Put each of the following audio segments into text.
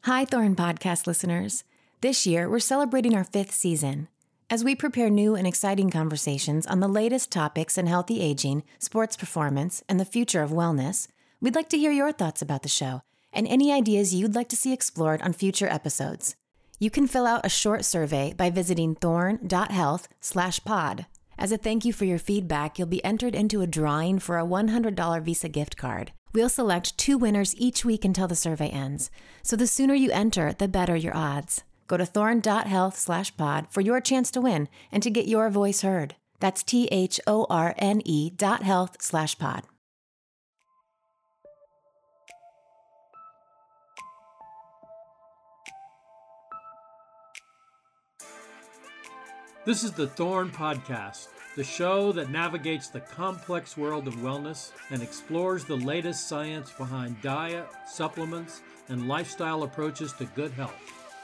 Hi, Thorn Podcast listeners. This year, we're celebrating our 5th season. As we prepare new and exciting conversations on the latest topics in healthy aging, sports performance, and the future of wellness, we'd like to hear your thoughts about the show and any ideas you'd like to see explored on future episodes. You can fill out a short survey by visiting thorn.health/pod. As a thank you for your feedback, you'll be entered into a drawing for a $100 Visa gift card. We'll select 2 winners each week until the survey ends. So the sooner you enter, the better your odds. Go to thorn.health/pod for your chance to win and to get your voice heard. That's THORNE.health/pod. This is the Thorn Podcast, the show that navigates the complex world of wellness and explores the latest science behind diet, supplements, and lifestyle approaches to good health.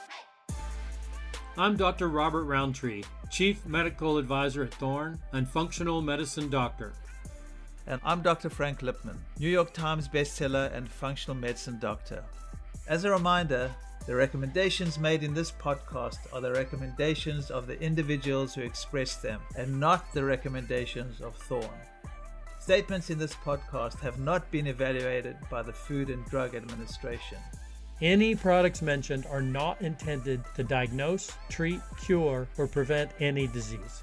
I'm Dr. Robert Roundtree, Chief Medical Advisor at Thorn and Functional Medicine Doctor. And I'm Dr. Frank Lipman, New York Times bestseller and functional medicine doctor. As a reminder, the recommendations made in this podcast are the recommendations of the individuals who express them and not the recommendations of Thorn. Statements in this podcast have not been evaluated by the Food and Drug Administration. Any products mentioned are not intended to diagnose, treat, cure, or prevent any disease.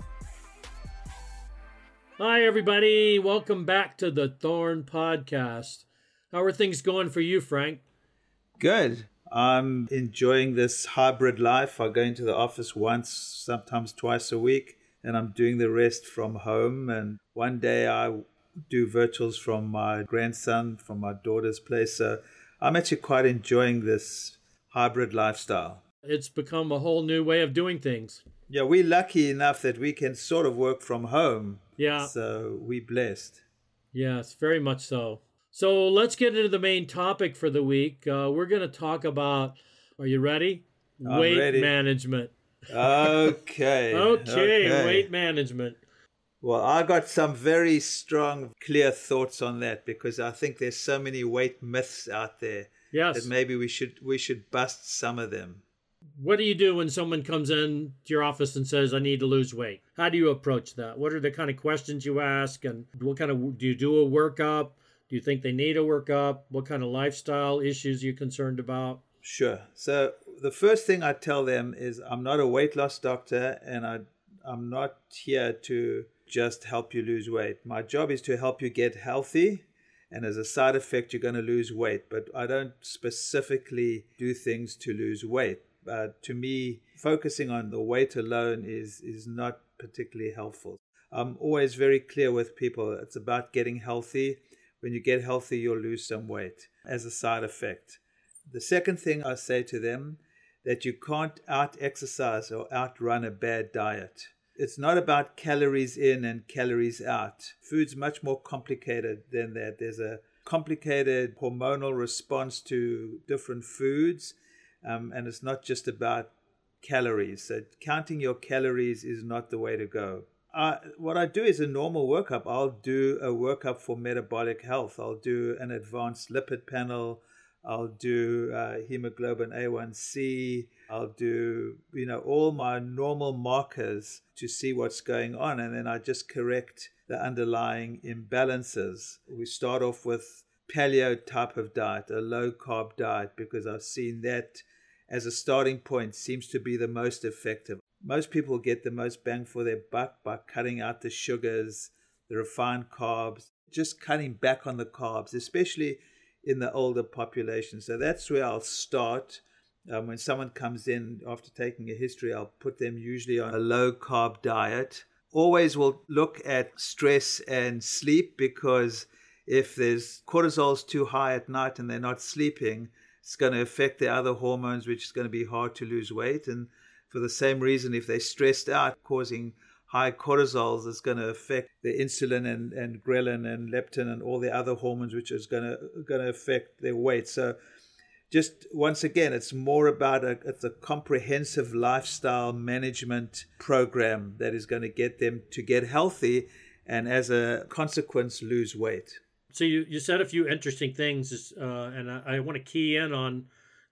Hi, everybody. Welcome back to the Thorn Podcast. How are things going for you, Frank? Good. I'm enjoying this hybrid life. I go into the office once, sometimes twice a week, and I'm doing the rest from home. And one day I do virtuals from my grandson, from my daughter's place. So I'm actually quite enjoying this hybrid lifestyle. It's become a whole new way of doing things. Yeah, we're lucky enough that we can sort of work from home. Yeah. So we're blessed. Yes, very much so. So let's get into the main topic for the week. We're going to talk about, are you ready? I'm Weight ready. management. Okay. Okay, weight management. Well, I got some very strong, clear thoughts on that because I think there's so many weight myths out there Yes. that maybe we should bust some of them. What do you do when someone comes in to your office and says, I need to lose weight? How do you approach that? What are the kind of questions you ask? And what kind of, do you do a workup? Do you think they need a workup? What kind of lifestyle issues are you concerned about? Sure. So the first thing I tell them is I'm not a weight loss doctor and I'm not here to just help you lose weight. My job is to help you get healthy. And as a side effect, you're going to lose weight. But I don't specifically do things to lose weight. To me, focusing on the weight alone is not particularly helpful. I'm always very clear with people. It's about getting healthy. When you get healthy, you'll lose some weight as a side effect. The second thing I say to them, that you can't out-exercise or outrun a bad diet. It's not about calories in and calories out. Food's much more complicated than that. There's a complicated hormonal response to different foods, and it's not just about calories. So counting your calories is not the way to go. What I do is a normal workup. I'll do a workup for metabolic health. I'll do an advanced lipid panel. I'll do hemoglobin A1C. I'll do, all my normal markers to see what's going on. And then I just correct the underlying imbalances. We start off with paleo type of diet, a low carb diet, because I've seen that as a starting point seems to be the most effective. Most people get the most bang for their buck by cutting out the sugars, the refined carbs, just cutting back on the carbs, especially in the older population. So that's where I'll start. When someone comes in after taking a history, I'll put them usually on a low carb diet. Always will look at stress and sleep, because if there's cortisol's too high at night and they're not sleeping, it's going to affect the other hormones, which is going to be hard to lose weight. And for the same reason, if they're stressed out, causing high cortisols, it's going to affect the insulin and ghrelin and leptin and all the other hormones, which is going to affect their weight. So just once again, it's more about it's a comprehensive lifestyle management program that is going to get them to get healthy and as a consequence lose weight. So you said a few interesting things, and I want to key in on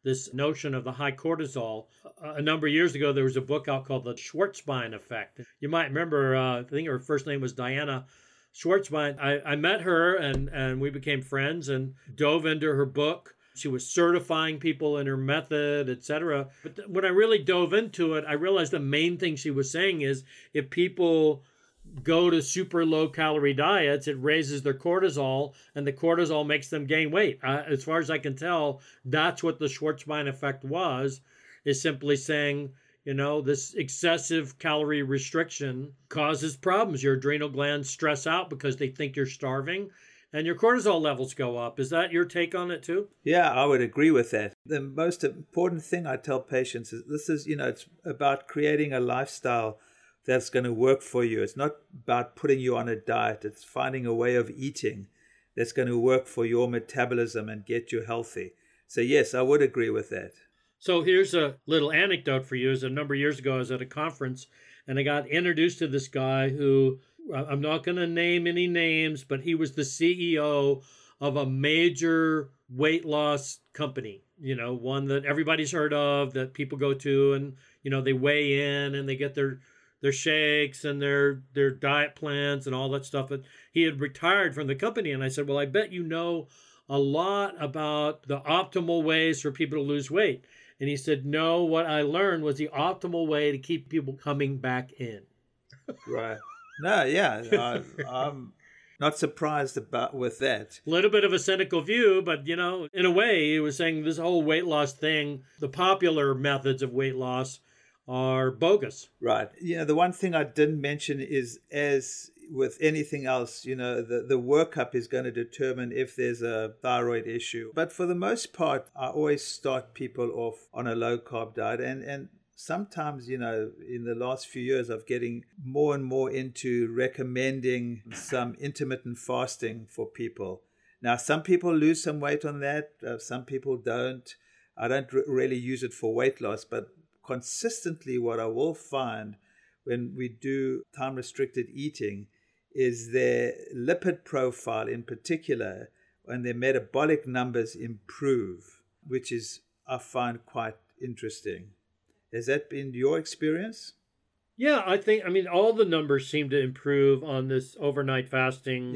this notion of the high cortisol. A number of years ago, there was a book out called The Schwarzbein Effect. You might remember, I think her first name was Diana Schwarzbein. I met her and we became friends and dove into her book. She was certifying people in her method, etc. But when I really dove into it, I realized the main thing she was saying is if people go to super low calorie diets, it raises their cortisol, and the cortisol makes them gain weight. As far as I can tell, that's what the Schwarzbein effect was, is simply saying, this excessive calorie restriction causes problems. Your adrenal glands stress out because they think you're starving, and your cortisol levels go up. Is that your take on it too? Yeah, I would agree with that. The most important thing I tell patients is it's about creating a lifestyle that's going to work for you. It's not about putting you on a diet. It's finding a way of eating that's going to work for your metabolism and get you healthy. So yes, I would agree with that. So here's a little anecdote for you. A number of years ago, I was at a conference and I got introduced to this guy who, I'm not going to name any names, but he was the CEO of a major weight loss company, one that everybody's heard of, that people go to and, they weigh in and they get their shakes and their diet plans and all that stuff. But he had retired from the company. And I said, well, I bet you know a lot about the optimal ways for people to lose weight. And he said, no, what I learned was the optimal way to keep people coming back in. Right. No, yeah. I'm not surprised with that. A little bit of a cynical view, but, in a way, he was saying this whole weight loss thing, the popular methods of weight loss are bogus. Right. The one thing I didn't mention is, as with anything else, the workup is going to determine if there's a thyroid issue. But for the most part, I always start people off on a low-carb diet. And sometimes, in the last few years, I'm getting more and more into recommending some intermittent fasting for people. Now, some people lose some weight on that. Some people don't. I don't really use it for weight loss, but consistently what I will find when we do time-restricted eating is their lipid profile in particular and their metabolic numbers improve, which is, I find, quite interesting. Has that been your experience? Yeah, all the numbers seem to improve on this overnight fasting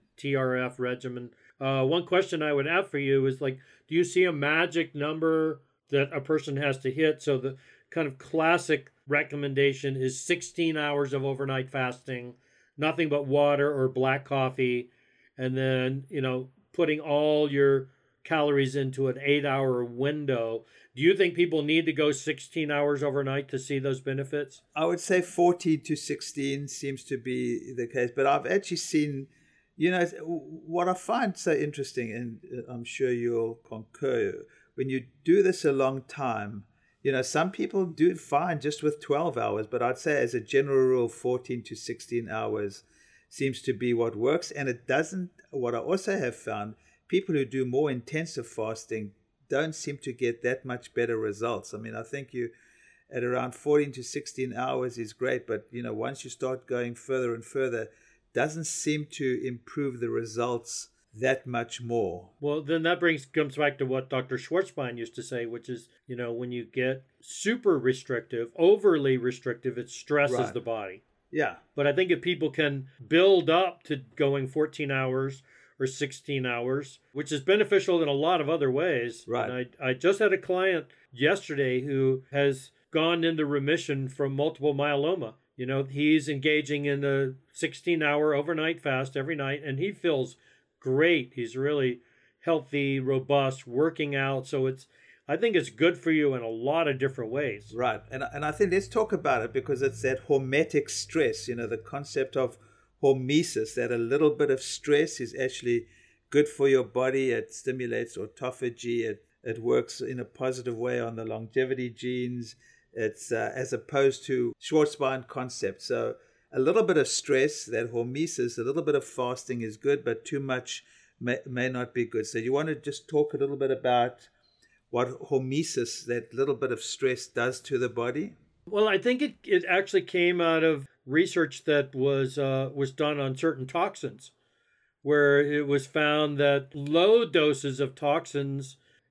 TRF regimen. One question I would have for you is, do you see a magic number that a person has to hit? So the kind of classic recommendation is 16 hours of overnight fasting, nothing but water or black coffee, and then, putting all your calories into an 8-hour window. Do you think people need to go 16 hours overnight to see those benefits? I would say 14 to 16 seems to be the case, but I've actually seen, what I find so interesting, and I'm sure you'll concur, when you do this a long time, some people do fine just with 12 hours, but I'd say as a general rule, 14 to 16 hours seems to be what works. And it doesn't, what I also have found, people who do more intensive fasting don't seem to get that much better results. I think you at around 14 to 16 hours is great, but once you start going further and further, doesn't seem to improve the results that much more. Well, then that comes back to what Dr. Schwarzbein used to say, which is, when you get super restrictive, overly restrictive, it stresses the body. Yeah. But I think if people can build up to going 14 hours or 16 hours, which is beneficial in a lot of other ways. Right. And I just had a client yesterday who has gone into remission from multiple myeloma. He's engaging in a 16-hour overnight fast every night, and he feels great. He's really healthy, robust, working out. So I think it's good for you in a lot of different ways. Right. And I think let's talk about it, because it's that hormetic stress, the concept of hormesis, that a little bit of stress is actually good for your body. It stimulates autophagy. It works in a positive way on the longevity genes. It's as opposed to Schwarzbein concept. So a little bit of stress, that hormesis, a little bit of fasting is good, but too much may not be good. So you want to just talk a little bit about what hormesis, that little bit of stress, does to the body? Well, I think it actually came out of research that was done on certain toxins, where it was found that low doses of toxins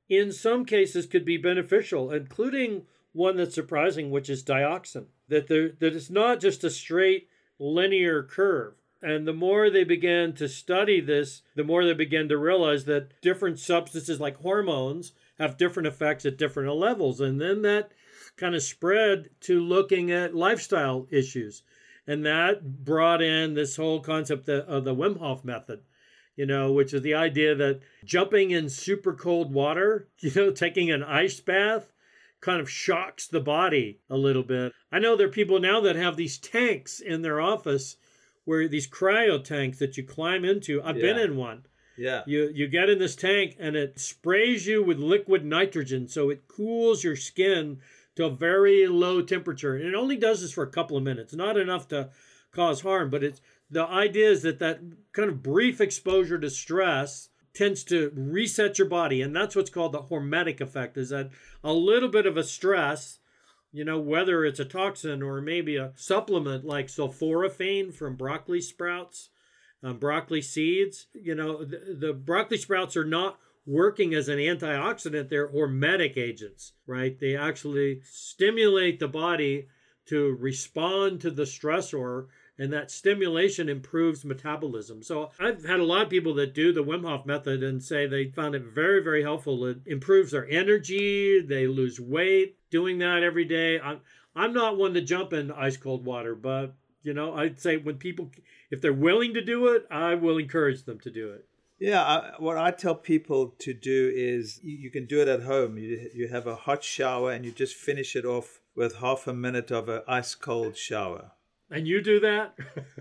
in some cases could be beneficial, including one that's surprising, which is dioxin. That it's not just a straight linear curve. And the more they began to study this, the more they began to realize that different substances like hormones have different effects at different levels. And then that kind of spread to looking at lifestyle issues. And that brought in this whole concept of the Wim Hof method, which is the idea that jumping in super cold water, taking an ice bath, kind of shocks the body a little bit. I know there are people now that have these tanks in their office, where these cryo tanks that you climb into. I've been in one. Yeah. You get in this tank and it sprays you with liquid nitrogen, so it cools your skin to a very low temperature. And it only does this for a couple of minutes, not enough to cause harm, but the idea is that kind of brief exposure to stress tends to reset your body. And that's what's called the hormetic effect, is that a little bit of a stress, whether it's a toxin or maybe a supplement like sulforaphane from broccoli sprouts, broccoli seeds, the broccoli sprouts are not working as an antioxidant. They're hormetic agents, right? They actually stimulate the body to respond to the stressor, and that stimulation improves metabolism. So I've had a lot of people that do the Wim Hof method and say they found it very, very helpful. It improves their energy. They lose weight doing that every day. I'm not one to jump in ice cold water, but, I'd say when people, if they're willing to do it, I will encourage them to do it. Yeah, what I tell people to do is you can do it at home. You have a hot shower and you just finish it off with half a minute of an ice cold shower. And you do that?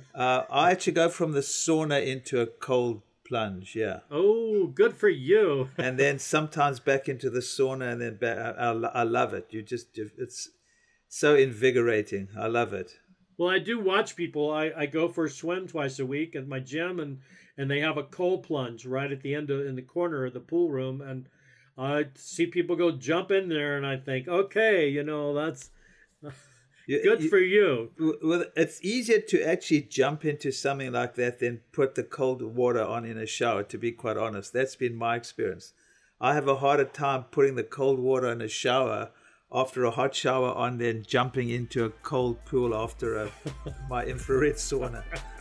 I actually go from the sauna into a cold plunge, yeah. Oh, good for you. And then sometimes back into the sauna, and then back. I love it. It's so invigorating. I love it. Well, I do watch people. I go for a swim twice a week at my gym, and they have a cold plunge right at the end in the corner of the pool room. And I see people go jump in there, and I think, okay, that's... Good for you. Well, it's easier to actually jump into something like that than put the cold water on in a shower, to be quite honest. That's been my experience. I have a harder time putting the cold water in a shower after a hot shower on than jumping into a cold pool after my infrared sauna.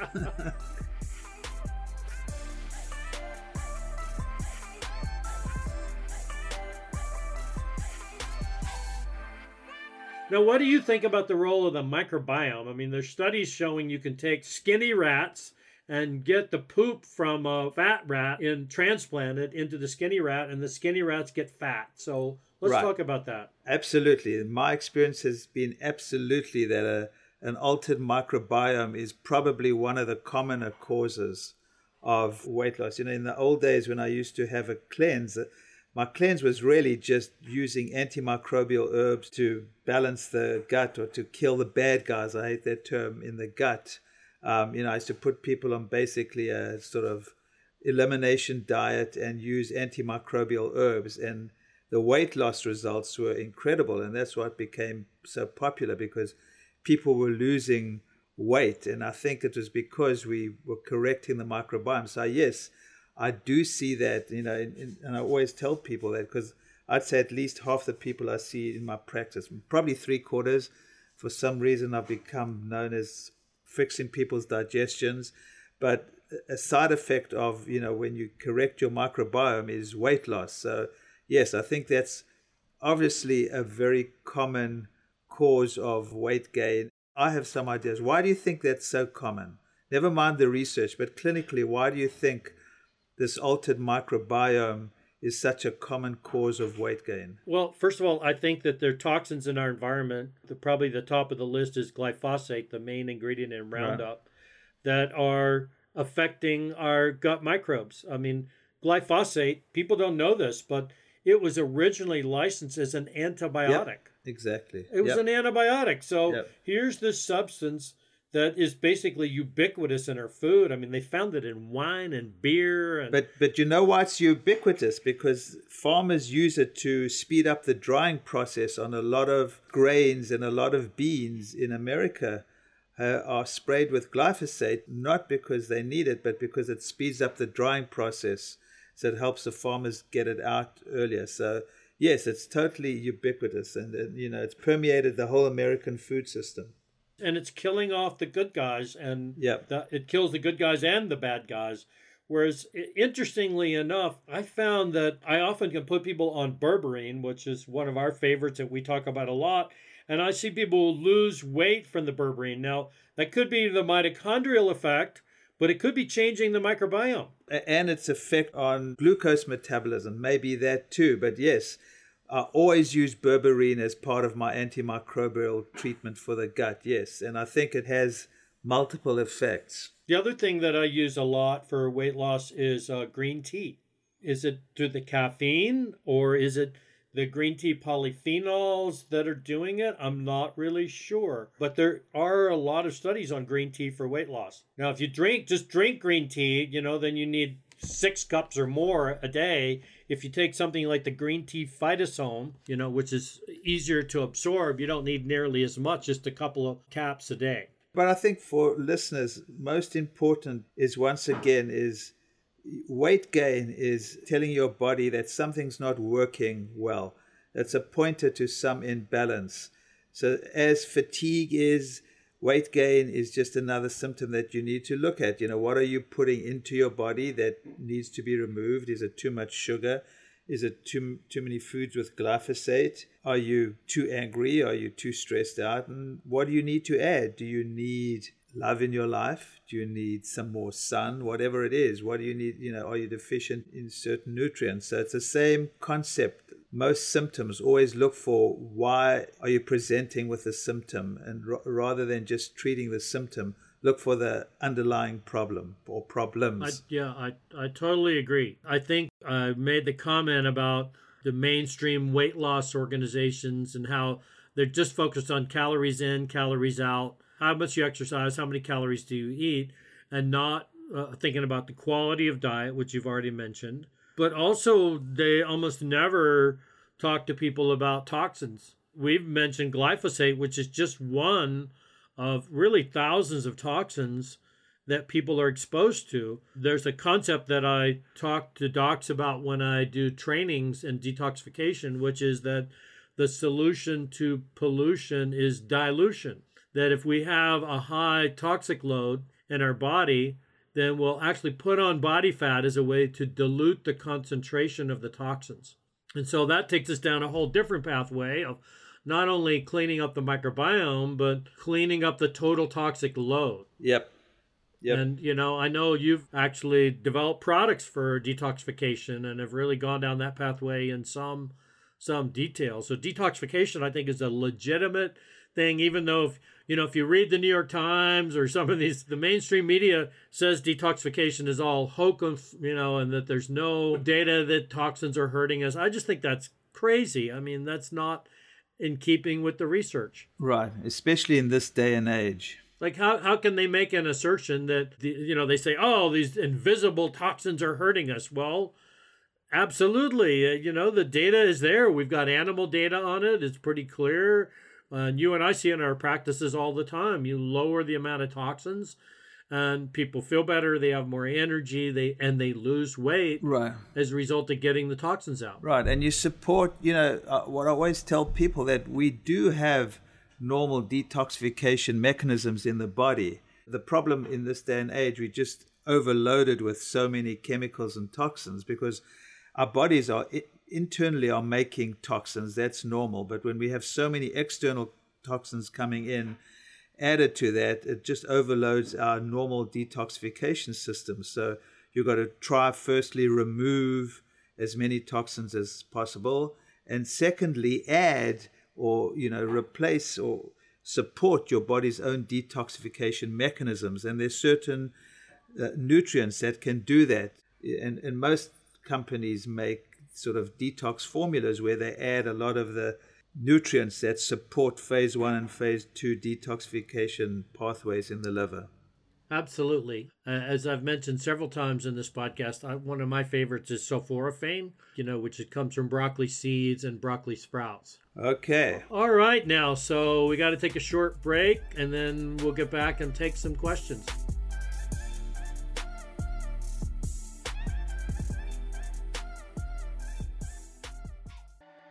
Now, what do you think about the role of the microbiome? I mean, there's studies showing you can take skinny rats and get the poop from a fat rat and transplant it into the skinny rat, and the skinny rats get fat. So let's talk about that. Absolutely. My experience has been absolutely that an altered microbiome is probably one of the commoner causes of weight loss. In the old days when I used to have a cleanse, my cleanse was really just using antimicrobial herbs to balance the gut or to kill the bad guys. I hate that term, in the gut. I used to put people on basically a sort of elimination diet and use antimicrobial herbs. And the weight loss results were incredible. And that's why it became so popular, because people were losing weight. And I think it was because we were correcting the microbiome. So yes, I do see that, and I always tell people that, because I'd say at least half the people I see in my practice, probably 3/4, for some reason I've become known as fixing people's digestions. But a side effect of, when you correct your microbiome is weight loss. So yes, I think that's obviously a very common cause of weight gain. I have some ideas. Why do you think that's so common? Never mind the research, but clinically, why do you think this altered microbiome is such a common cause of weight gain? Well, first of all, I think that there are toxins in our environment. Probably the top of the list is glyphosate, the main ingredient in Roundup, that are affecting our gut microbes. I mean, glyphosate, people don't know this, but it was originally licensed as an antibiotic. Yep, exactly. It was an antibiotic. So here's this substance that is basically ubiquitous in our food. I mean, they found it in wine and beer. And But you know why it's ubiquitous? Because farmers use it to speed up the drying process on a lot of grains, and a lot of beans in America are sprayed with glyphosate, not because they need it, but because it speeds up the drying process. So it helps the farmers get it out earlier. So yes, it's totally ubiquitous, and it's permeated the whole American food system. And it's killing off the good guys, and Yep. it kills the good guys and the bad guys. Whereas, interestingly enough, I found that I often can put people on berberine, which is one of our favorites that we talk about a lot, and I see people lose weight from the berberine. Now, that could be the mitochondrial effect, but it could be changing the microbiome. And its effect on glucose metabolism, maybe that too. But yes, I always use berberine as part of my antimicrobial treatment for the gut, yes. And I think it has multiple effects. The other thing that I use a lot for weight loss is green tea. Is it through the caffeine, or is it the green tea polyphenols that are doing it? I'm not really sure. But there are a lot of studies on green tea for weight loss. Now, if you just drink green tea, then you need 6 cups or more a day. If you take something like the green tea phytosome, which is easier to absorb, you don't need nearly as much, just a couple of caps a day. But I think for listeners, most important is, once again, is weight gain is telling your body that something's not working well. That's a pointer to some imbalance. So as fatigue is, weight gain is just another symptom that you need to look at. What are you putting into your body that needs to be removed? Is it too much sugar? Is it too many foods with glyphosate? Are you too angry? Are you too stressed out? And what do you need to add? Do you need love in your life? Do you need some more sun? Whatever it is, what do you need? Are you deficient in certain nutrients? So it's the same concept. Most symptoms, always look for why are you presenting with a symptom, and rather than just treating the symptom, look for the underlying problem or problems. I totally agree. I think I made the comment about the mainstream weight loss organizations and how they're just focused on calories in, calories out, how much you exercise, how many calories do you eat, and not thinking about the quality of diet, which you've already mentioned. But also, they almost never talk to people about toxins. We've mentioned glyphosate, which is just one of really thousands of toxins that people are exposed to. There's a concept that I talk to docs about when I do trainings in detoxification, which is that the solution to pollution is dilution. That if we have a high toxic load in our body, then we'll actually put on body fat as a way to dilute the concentration of the toxins. And so that takes us down a whole different pathway of not only cleaning up the microbiome, but cleaning up the total toxic load. Yep. And, I know you've actually developed products for detoxification and have really gone down that pathway in some detail. So detoxification, I think, is a legitimate thing, even though if you read the New York Times or some of these, the mainstream media says detoxification is all hokum, and that there's no data that toxins are hurting us. I just think that's crazy. I mean, that's not in keeping with the research. Right, especially in this day and age. Like, how can they make an assertion that, they say, oh, these invisible toxins are hurting us? Well, absolutely. The data is there. We've got animal data on it. It's pretty clear. And you and I see in our practices all the time. You lower the amount of toxins and people feel better. They have more energy. They lose weight, right, as a result of getting the toxins out. Right. And you support, what I always tell people, that we do have normal detoxification mechanisms in the body. The problem in this day and age, we just overloaded with so many chemicals and toxins because our bodies are internally are making toxins. That's normal. But when we have so many external toxins coming in, added to that, it just overloads our normal detoxification system. So you've got to try, firstly, remove as many toxins as possible. And secondly, add or, replace or support your body's own detoxification mechanisms. And there's certain nutrients that can do that. And most companies make sort of detox formulas where they add a lot of the nutrients that support phase 1 and phase 2 detoxification pathways in the liver. Absolutely. As I've mentioned several times in this podcast, one of my favorites is sulforaphane, which it comes from broccoli seeds and broccoli sprouts. Okay. All right now, so we got to take a short break and then we'll get back and take some questions.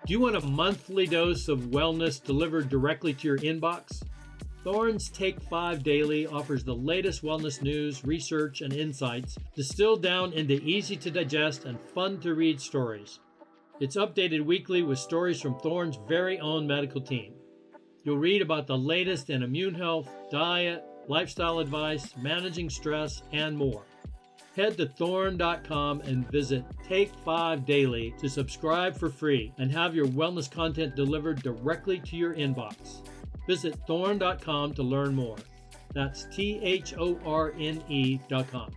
Do you want a monthly dose of wellness delivered directly to your inbox? Thorne's Take 5 Daily offers the latest wellness news, research, and insights distilled down into easy to digest and fun to read stories. It's updated weekly with stories from Thorne's very own medical team. You'll read about the latest in immune health, diet, lifestyle advice, managing stress, and more. Head to thorne.com and visit Take 5 Daily to subscribe for free and have your wellness content delivered directly to your inbox. Visit thorne.com to learn more. That's THORNE.com.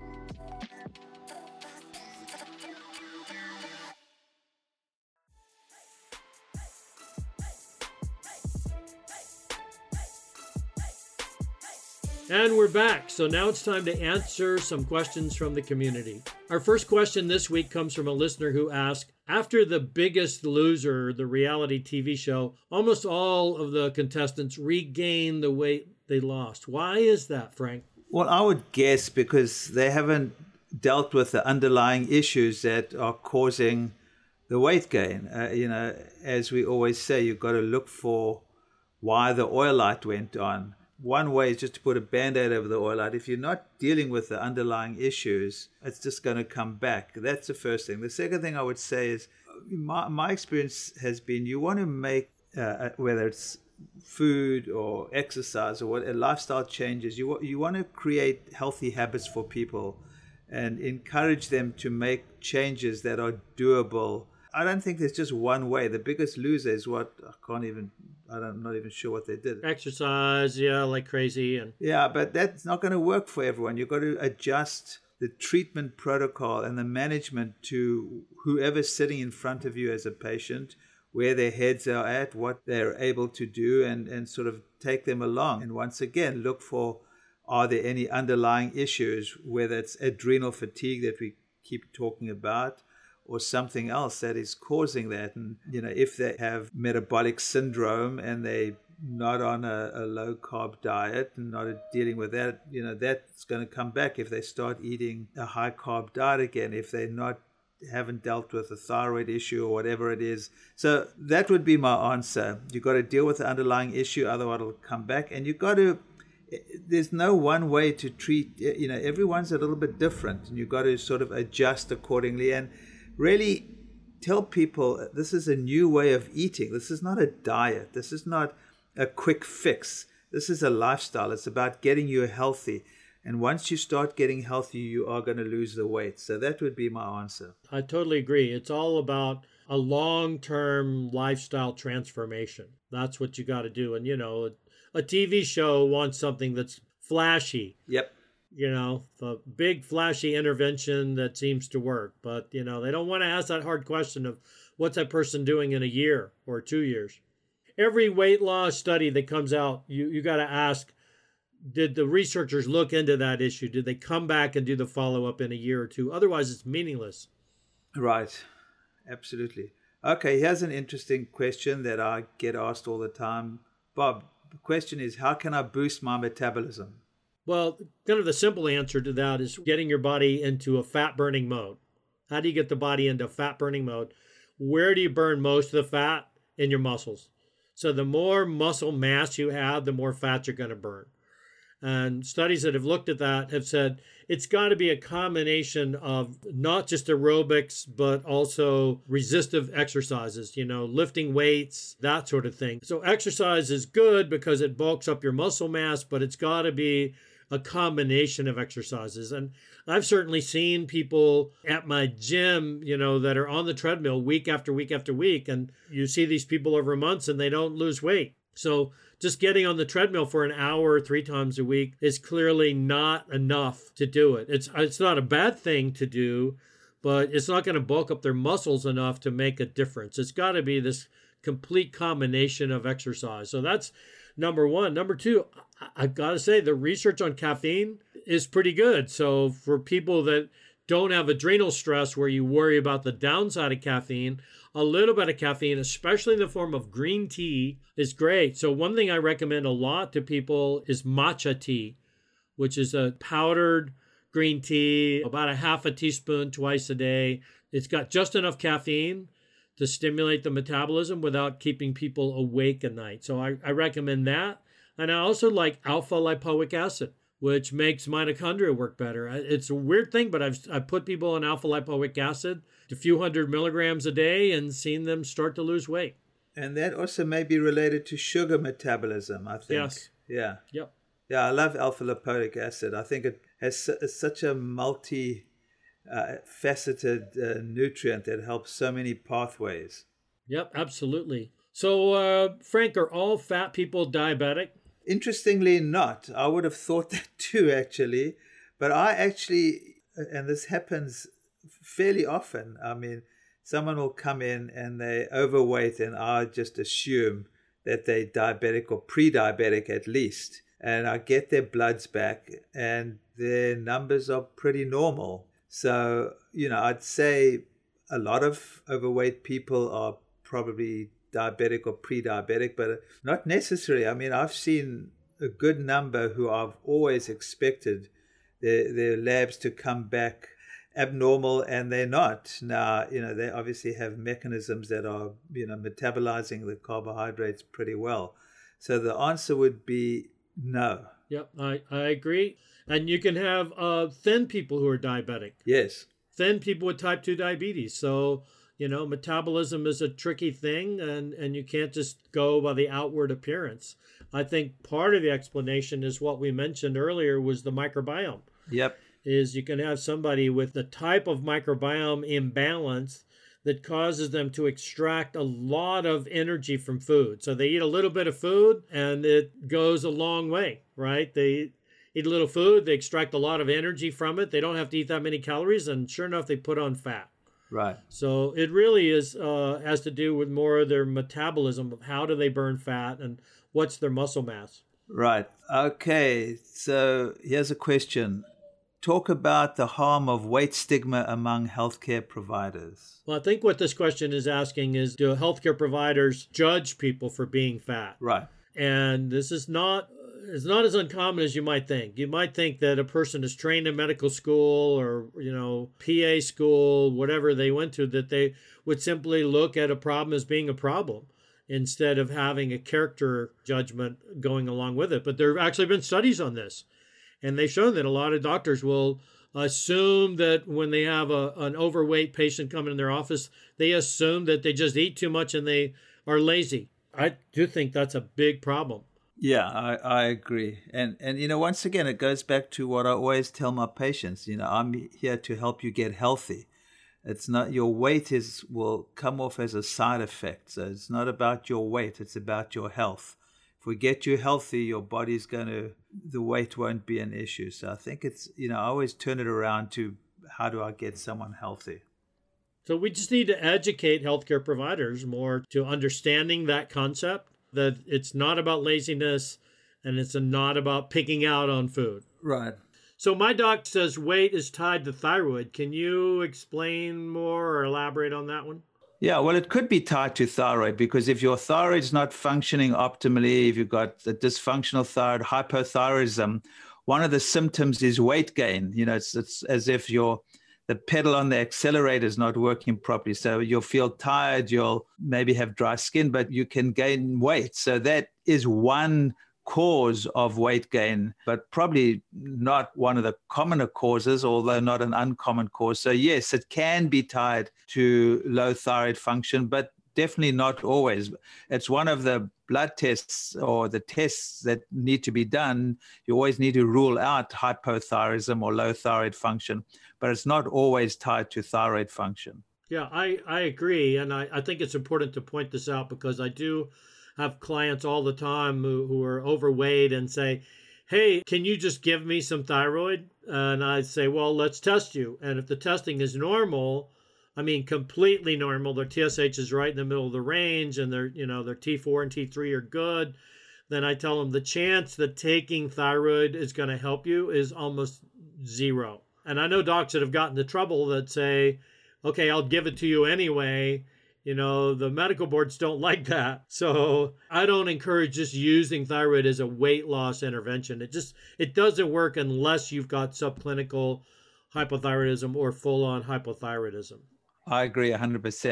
And we're back. So now it's time to answer some questions from the community. Our first question this week comes from a listener who asked, after The Biggest Loser, the reality TV show, almost all of the contestants regained the weight they lost. Why is that, Frank? Well, I would guess because they haven't dealt with the underlying issues that are causing the weight gain. As we always say, you've got to look for why the oil light went on. One way is just to put a Band-Aid over the oil light. If you're not dealing with the underlying issues, it's just going to come back. That's the first thing. The second thing I would say is my experience has been you want to make, whether it's food or exercise or what, lifestyle changes, you want to create healthy habits for people and encourage them to make changes that are doable. I don't think there's just one way. The Biggest Loser is what I'm not even sure what they did. Exercise, like crazy. Yeah, but that's not going to work for everyone. You've got to adjust the treatment protocol and the management to whoever's sitting in front of you as a patient, where their heads are at, what they're able to do, and sort of take them along. And once again, look for, are there any underlying issues, whether it's adrenal fatigue that we keep talking about, or something else that is causing that. And, if they have metabolic syndrome and they're not on a low-carb diet and not dealing with that, that's going to come back if they start eating a high-carb diet again, if they haven't dealt with a thyroid issue or whatever it is. So that would be my answer. You've got to deal with the underlying issue, otherwise it'll come back. And there's no one way to treat, everyone's a little bit different, and you've got to sort of adjust accordingly. And really tell people this is a new way of eating. This is not a diet. This is not a quick fix. This is a lifestyle. It's about getting you healthy. And once you start getting healthy, you are going to lose the weight. So that would be my answer. I totally agree. It's all about a long-term lifestyle transformation. That's what you got to do. And, a TV show wants something that's flashy. Yep. The big flashy intervention that seems to work. But, they don't want to ask that hard question of what's that person doing in a year or 2 years. Every weight loss study that comes out, you got to ask, did the researchers look into that issue? Did they come back and do the follow-up in a year or two? Otherwise, it's meaningless. Right. Absolutely. Okay, here's an interesting question that I get asked all the time. Bob, the question is, how can I boost my metabolism? Well, kind of the simple answer to that is getting your body into a fat-burning mode. How do you get the body into fat-burning mode? Where do you burn most of the fat? In your muscles. So the more muscle mass you have, the more fat you're going to burn. And studies that have looked at that have said it's got to be a combination of not just aerobics, but also resistive exercises, lifting weights, that sort of thing. So exercise is good because it bulks up your muscle mass, but it's got to be a combination of exercises. And I've certainly seen people at my gym, that are on the treadmill week after week after week. And you see these people over months and they don't lose weight. So just getting on the treadmill for an hour 3 times a week is clearly not enough to do it. It's not a bad thing to do, but it's not going to bulk up their muscles enough to make a difference. It's got to be this complete combination of exercise. So that's number one. Number two, I've got to say the research on caffeine is pretty good. So for people that don't have adrenal stress where you worry about the downside of caffeine, a little bit of caffeine, especially in the form of green tea, is great. So one thing I recommend a lot to people is matcha tea, which is a powdered green tea, about a half a teaspoon twice a day. It's got just enough caffeine to stimulate the metabolism without keeping people awake at night. So I recommend that. And I also like alpha lipoic acid, which makes mitochondria work better. It's a weird thing, but I've put people on alpha lipoic acid, a few hundred milligrams a day, and seen them start to lose weight. And that also may be related to sugar metabolism, I think. Yes. Yeah. Yep. Yeah, I love alpha lipoic acid. I think it has such a faceted nutrient that helps so many pathways. Yep, absolutely. So, Frank, are all fat people diabetic? Interestingly not. I would have thought that too, actually. But I actually, and this happens fairly often, I mean, someone will come in and they're overweight and I just assume that they're diabetic or pre-diabetic at least. And I get their bloods back and their numbers are pretty normal. So, I'd say a lot of overweight people are probably diabetic or pre-diabetic, but not necessarily. I mean, I've seen a good number who I've always expected their labs to come back abnormal, and they're not. Now, they obviously have mechanisms that are, metabolizing the carbohydrates pretty well. So the answer would be no. Yep, I agree. And you can have thin people who are diabetic. Yes. Thin people with type 2 diabetes. So, metabolism is a tricky thing, and you can't just go by the outward appearance. I think part of the explanation is what we mentioned earlier was the microbiome. Yep. Is you can have somebody with the type of microbiome imbalance that causes them to extract a lot of energy from food. So they eat a little bit of food and it goes a long way, right? They eat a little food, they extract a lot of energy from it. They don't have to eat that many calories, and sure enough, they put on fat. Right. So it really is has to do with more of their metabolism of how do they burn fat and what's their muscle mass. Right. Okay. So here's a question. Talk about the harm of weight stigma among healthcare providers. Well, I think what this question is asking is, do healthcare providers judge people for being fat? Right. And this is not as uncommon as you might think. You might think that a person is trained in medical school or, PA school, whatever they went to, that they would simply look at a problem as being a problem instead of having a character judgment going along with it. But there have actually been studies on this. And they've shown that a lot of doctors will assume that when they have an overweight patient come in their office, they assume that they just eat too much and they are lazy. I do think that's a big problem. Yeah, I agree. And once again, it goes back to what I always tell my patients. I'm here to help you get healthy. It's not your weight will come off as a side effect. So it's not about your weight. It's about your health. If we get you healthy, your body's the weight won't be an issue. So I think it's, I always turn it around to how do I get someone healthy? So we just need to educate healthcare providers more to understanding that concept, that it's not about laziness and it's not about picking out on food. Right. So my doc says weight is tied to thyroid. Can you explain more or elaborate on that one? Yeah, well, it could be tied to thyroid, because if your thyroid's not functioning optimally, if you've got the dysfunctional thyroid, hypothyroidism, one of the symptoms is weight gain. It's as if the pedal on the accelerator is not working properly. So you'll feel tired, you'll maybe have dry skin, but you can gain weight. So that is one cause of weight gain, but probably not one of the commoner causes, although not an uncommon cause. So yes, it can be tied to low thyroid function, but definitely not always. It's one of the blood tests or the tests that need to be done. You always need to rule out hypothyroidism or low thyroid function, but it's not always tied to thyroid function. Yeah, I agree. And I think it's important to point this out because I do have clients all the time who are overweight and say, hey, can you just give me some thyroid? And I say, well, let's test you. And if the testing is normal, I mean, completely normal, their TSH is right in the middle of the range and their T4 and T3 are good, then I tell them the chance that taking thyroid is going to help you is almost zero. And I know docs that have gotten into trouble that say, okay, I'll give it to you anyway. The medical boards don't like that. So I don't encourage just using thyroid as a weight loss intervention. It doesn't work unless you've got subclinical hypothyroidism or full-on hypothyroidism. I agree 100%.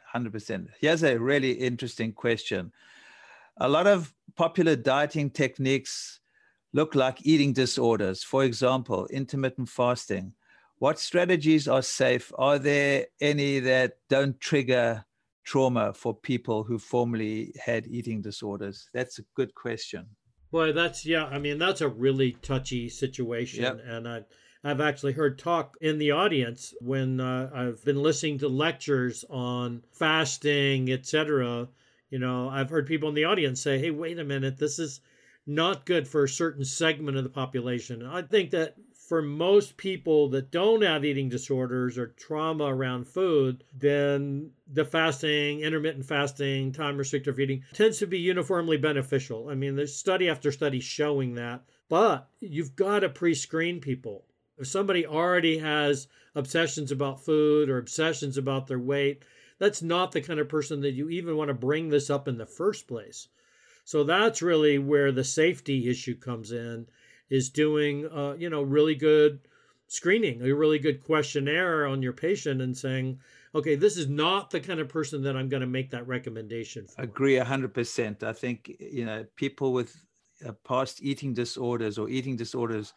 100%. Here's a really interesting question. A lot of popular dieting techniques look like eating disorders. For example, intermittent fasting. What strategies are safe? Are there any that don't trigger trauma for people who formerly had eating disorders? That's a good question. Boy, that's a really touchy situation. Yep. And I've actually heard talk in the audience when I've been listening to lectures on fasting, etc. I've heard people in the audience say, hey, wait a minute, this is not good for a certain segment of the population. I think that for most people that don't have eating disorders or trauma around food, then the fasting, intermittent fasting, time restrictive eating tends to be uniformly beneficial. I mean, there's study after study showing that, but you've got to pre-screen people. If somebody already has obsessions about food or obsessions about their weight, that's not the kind of person that you even want to bring this up in the first place. So that's really where the safety issue comes in, is doing, really good screening, a really good questionnaire on your patient and saying, okay, this is not the kind of person that I'm going to make that recommendation for. Agree 100%. I think, people with past eating disorders or eating disorders,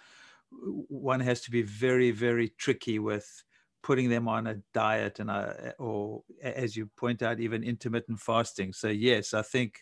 one has to be very, very tricky with putting them on a diet or as you point out, even intermittent fasting. So yes, I think,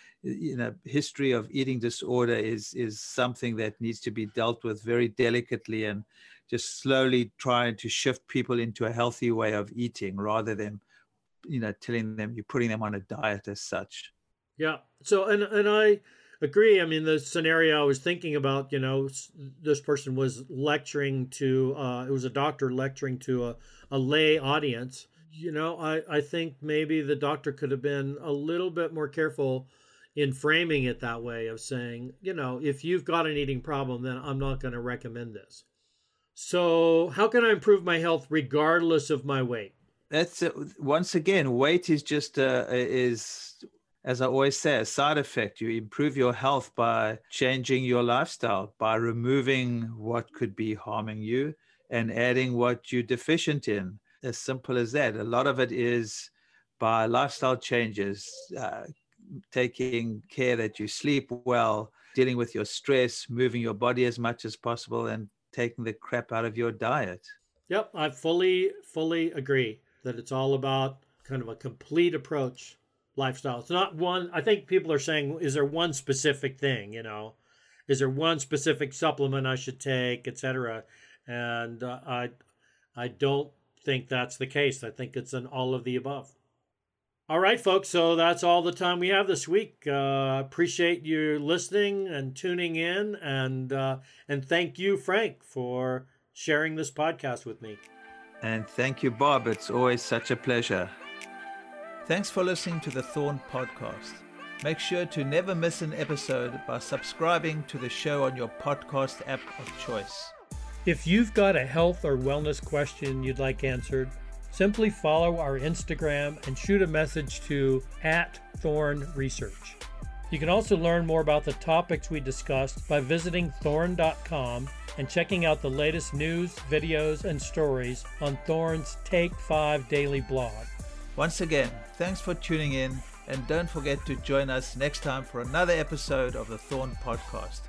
history of eating disorder is something that needs to be dealt with very delicately and just slowly trying to shift people into a healthy way of eating rather than, telling them you're putting them on a diet as such. Yeah. So, and I agree. I mean, the scenario I was thinking about, this person was lecturing to, it was a doctor lecturing to a lay audience. I think maybe the doctor could have been a little bit more careful in framing it that way, of saying, if you've got an eating problem, then I'm not going to recommend this. So how can I improve my health regardless of my weight? That's once again, weight is just is, as I always say, a side effect. You improve your health by changing your lifestyle, by removing what could be harming you and adding what you're deficient in. As simple as that. A lot of it is by lifestyle changes, taking care that you sleep well, dealing with your stress, moving your body as much as possible, and taking the crap out of your diet. Yep, I fully agree that it's all about kind of a complete approach lifestyle. It's not one. I think people are saying, is there one specific thing, is there one specific supplement I should take, etc. And I don't think that's the case. I think it's an all of the above. All right, folks, so that's all the time we have this week. Appreciate you listening and tuning in, and thank you, Frank, for sharing this podcast with me. And thank you, Bob. It's always such a pleasure. Thanks for listening to the Thorn Podcast. Make sure to never miss an episode by subscribing to the show on your podcast app of choice. If you've got a health or wellness question you'd like answered, simply follow our Instagram and shoot a message to @ThornResearch. You can also learn more about the topics we discussed by visiting thorn.com and checking out the latest news, videos, and stories on Thorn's Take 5 daily blog. Once again, thanks for tuning in, and don't forget to join us next time for another episode of the Thorn Podcast.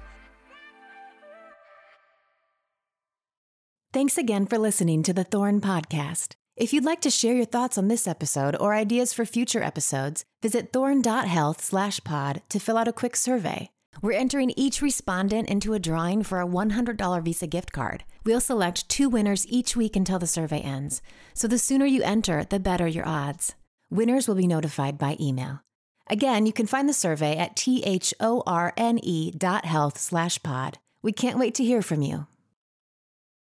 Thanks again for listening to the Thorn Podcast. If you'd like to share your thoughts on this episode or ideas for future episodes, visit thorn.health/pod to fill out a quick survey. We're entering each respondent into a drawing for a $100 Visa gift card. We'll select 2 winners each week until the survey ends. So the sooner you enter, the better your odds. Winners will be notified by email. Again, you can find the survey at thorne.health/pod. We can't wait to hear from you.